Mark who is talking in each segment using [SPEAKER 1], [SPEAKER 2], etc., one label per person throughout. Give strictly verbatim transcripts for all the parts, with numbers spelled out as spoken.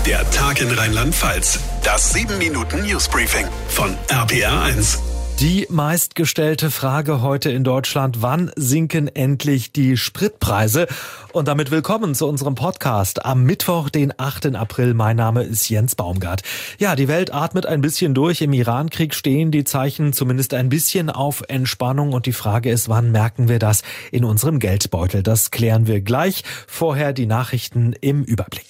[SPEAKER 1] Der Tag in Rheinland-Pfalz. Das sieben Minuten Newsbriefing von R P R eins.
[SPEAKER 2] Die meistgestellte Frage heute in Deutschland: Wann sinken endlich die Spritpreise? Und damit willkommen zu unserem Podcast am Mittwoch, den achten April. Mein Name ist Jens Baumgart. Ja, die Welt atmet ein bisschen durch. Im Irankrieg stehen die Zeichen zumindest ein bisschen auf Entspannung. Und die Frage ist, wann merken wir das in unserem Geldbeutel? Das klären wir gleich. Vorher die Nachrichten im Überblick.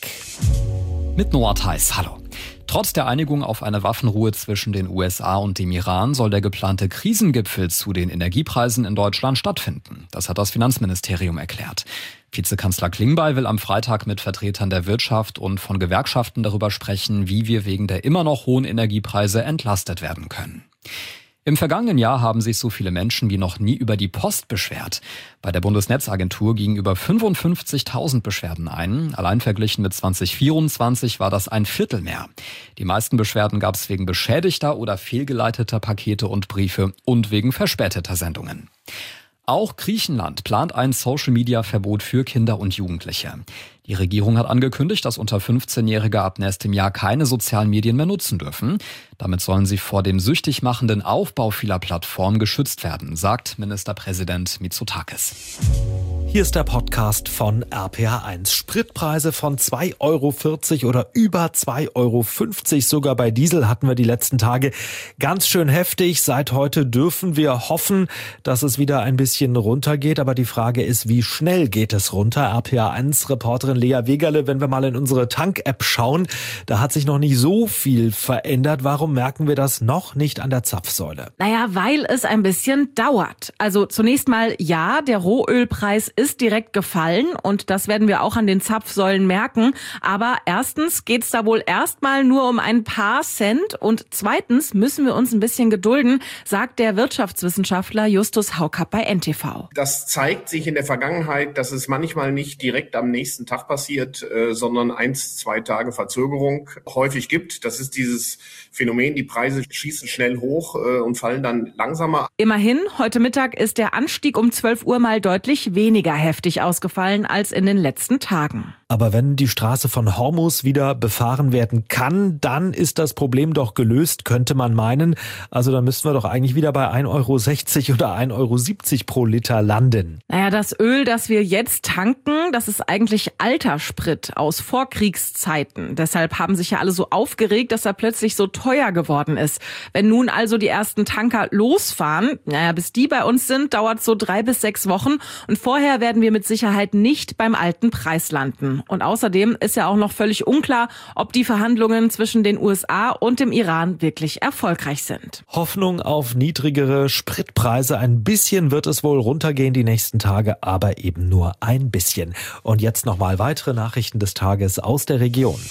[SPEAKER 3] Mit Noah Theis, hallo. Trotz der Einigung auf eine Waffenruhe zwischen den U S A und dem Iran soll der geplante Krisengipfel zu den Energiepreisen in Deutschland stattfinden. Das hat das Finanzministerium erklärt. Vizekanzler Klingbeil will am Freitag mit Vertretern der Wirtschaft und von Gewerkschaften darüber sprechen, wie wir wegen der immer noch hohen Energiepreise entlastet werden können. Im vergangenen Jahr haben sich so viele Menschen wie noch nie über die Post beschwert. Bei der Bundesnetzagentur gingen über fünfundfünfzigtausend Beschwerden ein. Allein verglichen mit zwanzig vierundzwanzig war das ein Viertel mehr. Die meisten Beschwerden gab es wegen beschädigter oder fehlgeleiteter Pakete und Briefe und wegen verspäteter Sendungen. Auch Griechenland plant ein Social-Media-Verbot für Kinder und Jugendliche. Die Regierung hat angekündigt, dass unter fünfzehnjährige ab nächstem Jahr keine sozialen Medien mehr nutzen dürfen. Damit sollen sie vor dem süchtig machenden Aufbau vieler Plattformen geschützt werden, sagt Ministerpräsident Mitsotakis.
[SPEAKER 2] Hier ist der Podcast von R P R eins. Spritpreise von zwei Euro vierzig oder über zwei Euro fünfzig. Sogar bei Diesel hatten wir die letzten Tage ganz schön heftig. Seit heute dürfen wir hoffen, dass es wieder ein bisschen runtergeht. Aber die Frage ist, wie schnell geht es runter? R P R eins Reporterin Lea Wegerle, wenn wir mal in unsere Tank-App schauen, da hat sich noch nicht so viel verändert. Warum merken wir das noch nicht an der Zapfsäule?
[SPEAKER 4] Naja, weil es ein bisschen dauert. Also zunächst mal, ja, der Rohölpreis ist direkt gefallen und das werden wir auch an den Zapfsäulen merken. Aber erstens geht's da wohl erstmal nur um ein paar Cent und zweitens müssen wir uns ein bisschen gedulden, sagt der Wirtschaftswissenschaftler Justus Haukapp bei N T V.
[SPEAKER 5] Das zeigt sich in der Vergangenheit, dass es manchmal nicht direkt am nächsten Tag passiert, äh, sondern eins, zwei Tage Verzögerung häufig gibt. Das ist dieses Phänomen, die Preise schießen schnell hoch äh, und fallen dann langsamer.
[SPEAKER 4] Immerhin, heute Mittag ist der Anstieg um zwölf Uhr mal deutlich weniger heftig ausgefallen als in den letzten Tagen.
[SPEAKER 2] Aber wenn die Straße von Hormuz wieder befahren werden kann, dann ist das Problem doch gelöst, könnte man meinen. Also dann müssten wir doch eigentlich wieder bei ein Euro sechzig oder ein Euro siebzig pro Liter landen.
[SPEAKER 4] Naja, das Öl, das wir jetzt tanken, das ist eigentlich alter Sprit aus Vorkriegszeiten. Deshalb haben sich ja alle so aufgeregt, dass er plötzlich so teuer geworden ist. Wenn nun also die ersten Tanker losfahren, naja, bis die bei uns sind, dauert so drei bis sechs Wochen. Und vorher werden wir mit Sicherheit nicht beim alten Preis landen. Und außerdem ist ja auch noch völlig unklar, ob die Verhandlungen zwischen den U S A und dem Iran wirklich erfolgreich sind.
[SPEAKER 2] Hoffnung auf niedrigere Spritpreise. Ein bisschen wird es wohl runtergehen die nächsten Tage, aber eben nur ein bisschen. Und jetzt nochmal weitere Nachrichten des Tages aus der Region.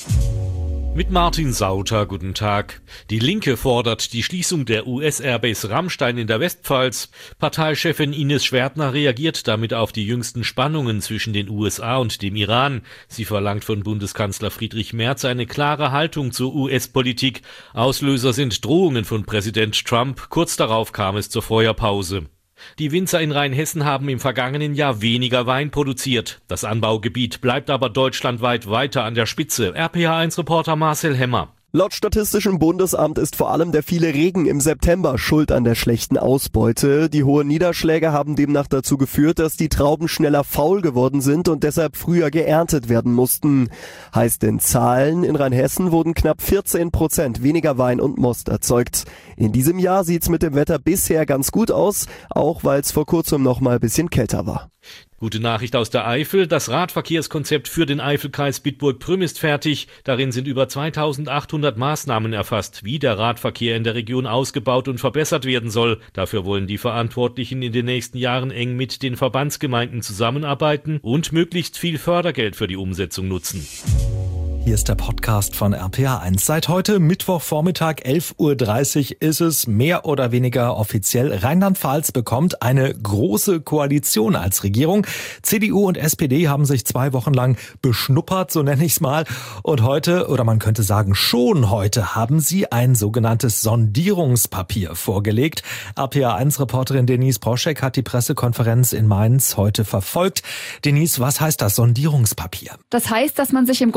[SPEAKER 6] Mit Martin Sauter, guten Tag. Die Linke fordert die Schließung der U S-Airbase Ramstein in der Westpfalz. Parteichefin Ines Schwertner reagiert damit auf die jüngsten Spannungen zwischen den U S A und dem Iran. Sie verlangt von Bundeskanzler Friedrich Merz eine klare Haltung zur U S-Politik. Auslöser sind Drohungen von Präsident Trump. Kurz darauf kam es zur Feuerpause. Die Winzer in Rheinhessen haben im vergangenen Jahr weniger Wein produziert. Das Anbaugebiet bleibt aber deutschlandweit weiter an der Spitze. R P R eins Reporter Marcel Hemmer.
[SPEAKER 7] Laut Statistischem Bundesamt ist vor allem der viele Regen im September schuld an der schlechten Ausbeute. Die hohen Niederschläge haben demnach dazu geführt, dass die Trauben schneller faul geworden sind und deshalb früher geerntet werden mussten. Heißt in Zahlen, in Rheinhessen wurden knapp vierzehn Prozent weniger Wein und Most erzeugt. In diesem Jahr sieht's mit dem Wetter bisher ganz gut aus, auch weil es vor kurzem noch mal ein bisschen kälter war.
[SPEAKER 6] Gute Nachricht aus der Eifel. Das Radverkehrskonzept für den Eifelkreis Bitburg-Prüm ist fertig. Darin sind über zweitausendachthundert Maßnahmen erfasst, wie der Radverkehr in der Region ausgebaut und verbessert werden soll. Dafür wollen die Verantwortlichen in den nächsten Jahren eng mit den Verbandsgemeinden zusammenarbeiten und möglichst viel Fördergeld für die Umsetzung nutzen.
[SPEAKER 2] Hier ist der Podcast von R P R eins. Seit heute Mittwochvormittag elf Uhr dreißig ist es mehr oder weniger offiziell. Rheinland-Pfalz bekommt eine große Koalition als Regierung. C D U und S P D haben sich zwei Wochen lang beschnuppert, so nenne ich es mal. Und heute, oder man könnte sagen schon heute, haben sie ein sogenanntes Sondierungspapier vorgelegt. R P R eins Reporterin Denise Proschek hat die Pressekonferenz in Mainz heute verfolgt. Denise, was heißt das Sondierungspapier?
[SPEAKER 8] Das heißt, dass man sich im Großen und Ganzen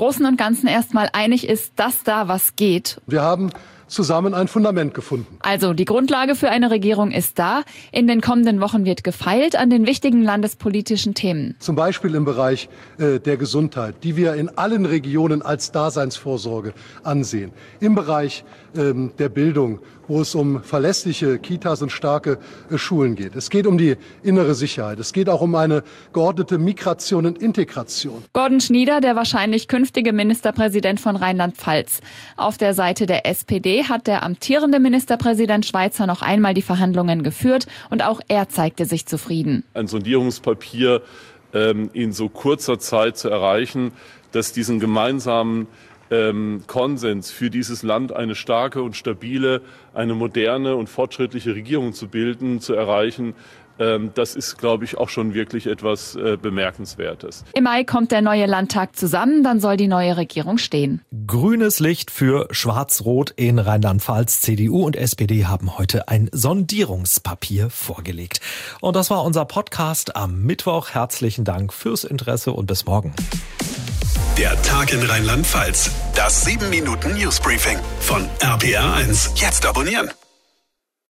[SPEAKER 8] Ganzen erstmal einig ist, dass da was geht.
[SPEAKER 9] Wir haben zusammen ein Fundament gefunden.
[SPEAKER 8] Also die Grundlage für eine Regierung ist da. In den kommenden Wochen wird gefeilt an den wichtigen landespolitischen Themen.
[SPEAKER 9] Zum Beispiel im Bereich äh, der Gesundheit, die wir in allen Regionen als Daseinsvorsorge ansehen. Im Bereich ähm, der Bildung, wo es um verlässliche Kitas und starke äh, Schulen geht. Es geht um die innere Sicherheit. Es geht auch um eine geordnete Migration und Integration.
[SPEAKER 8] Gordon Schnieder, der wahrscheinlich künftige Ministerpräsident von Rheinland-Pfalz. Auf der Seite der S P D hat der amtierende Ministerpräsident Schweizer noch einmal die Verhandlungen geführt und auch er zeigte sich zufrieden.
[SPEAKER 10] Ein Sondierungspapier ähm, in so kurzer Zeit zu erreichen, dass diesen gemeinsamen ähm, Konsens für dieses Land eine starke und stabile, eine moderne und fortschrittliche Regierung zu bilden, zu erreichen, das ist, glaube ich, auch schon wirklich etwas äh, Bemerkenswertes.
[SPEAKER 8] Im Mai kommt der neue Landtag zusammen, dann soll die neue Regierung stehen.
[SPEAKER 2] Grünes Licht für Schwarz-Rot in Rheinland-Pfalz. C D U und S P D haben heute ein Sondierungspapier vorgelegt. Und das war unser Podcast am Mittwoch. Herzlichen Dank fürs Interesse und bis morgen.
[SPEAKER 1] Der Tag in Rheinland-Pfalz. Das sieben Minuten Newsbriefing von R P R eins. Jetzt abonnieren.